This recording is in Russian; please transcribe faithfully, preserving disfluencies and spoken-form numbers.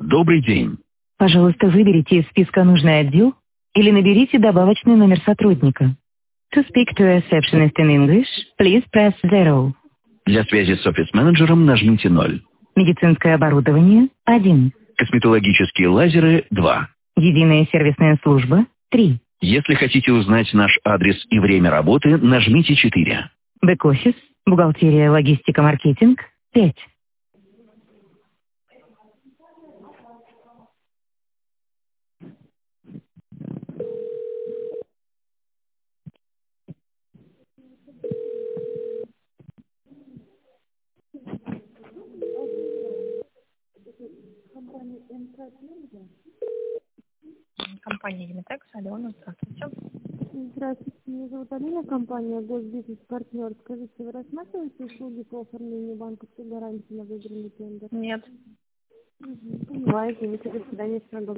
Добрый день. Пожалуйста, выберите из списка нужный отдел или наберите добавочный номер сотрудника. To speak to a receptionist in English, please press zero. Для связи с офис-менеджером нажмите ноль. Медицинское оборудование – один. Косметологические лазеры – два. Единая сервисная служба – три. Если хотите узнать наш адрес и время работы, нажмите четыре. Бэк-офис, бухгалтерия, логистика, маркетинг – пять. Компания Юмитекс, Алена, здравствуйте. Здравствуйте, меня зовут Алина, компания Госбизнес Партнер. Скажите, вы рассматриваете услуги по оформлению банковской гарантии на выигранный тендер? Нет. Угу. Понимаю, извините, до свидания, всего доброго.